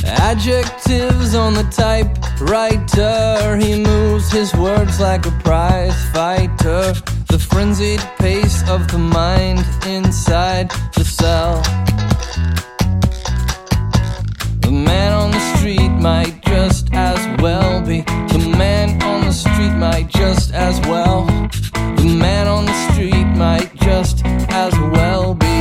Adjectives on the typewriter. He moves his words like a prize fighter. The frenzied pace of the mind inside the cell. The man on the street might just as well be. The man on the street might just as well. The man on the street might just as well be.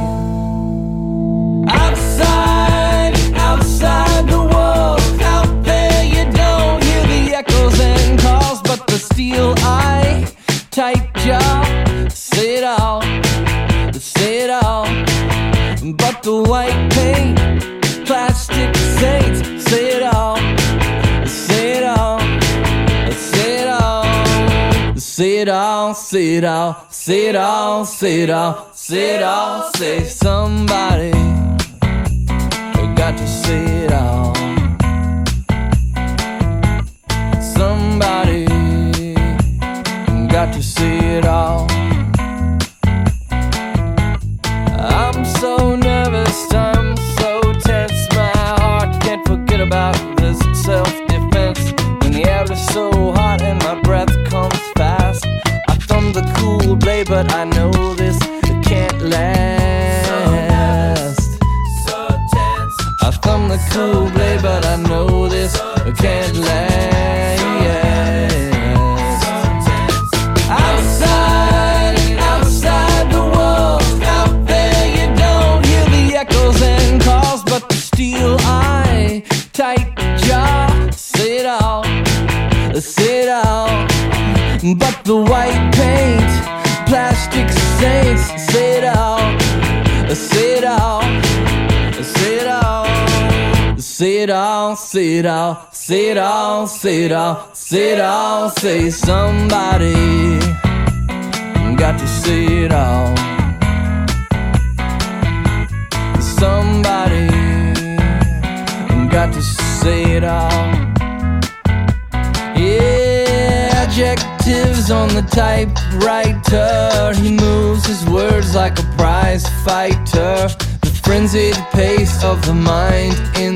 Outside the walls, out there you don't hear the echoes and calls, but the steel eye, tight jaw, say it all, but the white paint, plastic saints, say it all, say it all, say it all, say it all, say it all, say it all, say it all, say it all, say somebody got to say it all. Somebody got to say it all. I'm so nervous, I'm so tense. My heart can't forget about this self-defense. When the air is so hot and my breath comes fast, I thumb the cool blade, but I know this can't last. I thumb the cool blade, but I know this can't last. Outside the walls, out there you don't hear the echoes and calls, but the steel eye, tight jaw, say it all, but the white paint, plastic saints, say it all, say it all, say it all. Say it all, say it all, say it all, say it all, say it all, say somebody got to say it all. Somebody got to say it all. Yeah, adjectives on the typewriter. He moves his words like a prize fighter. The frenzied pace of the mind in